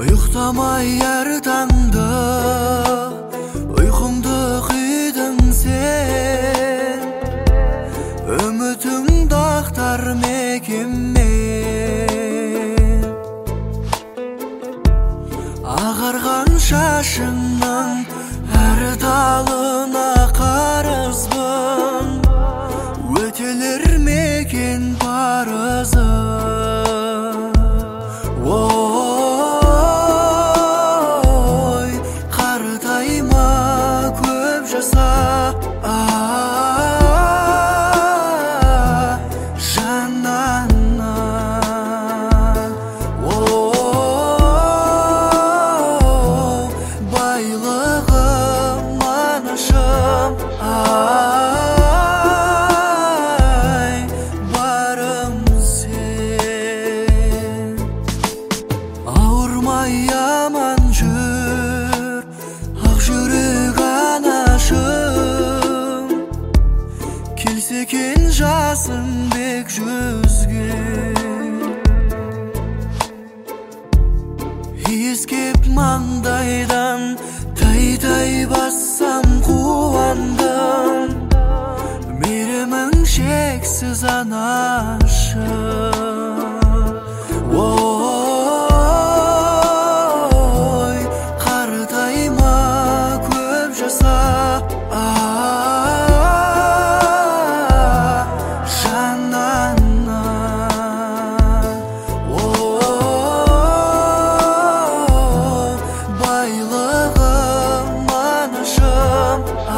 Ұйықтамай әр таңда ұйқымды қидың сен, үмітіңді ақтар мекенмен. Ағарған шашыңның әр талына қарызбын, өтелер мекен парызы. Ой, қартайма, көп жаса, жаннана. Байлығым, анашым, барым сен. Ауырмай аман жүр, ақ жүрек анашым, келсе екен жасың бек жүзге. Иіскеп маңдайдан тай-тай бассам қуандым, мейірімің шексіз анашым. Ой, қартайма, көп жаса, жаннана. Байлығым, анашым,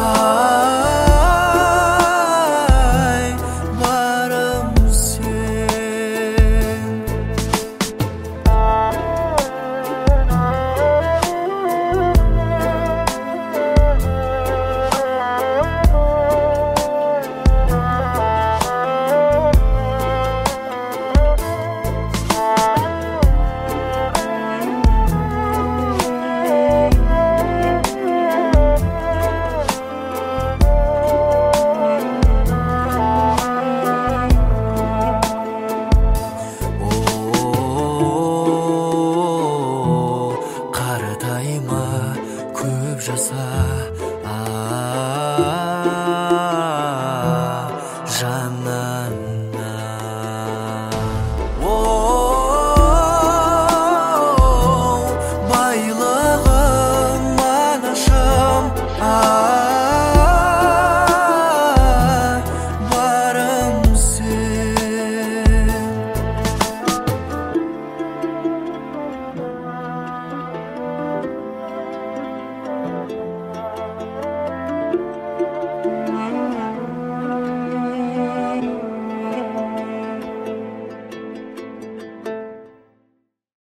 барым сен. Қартайма, көп жаса.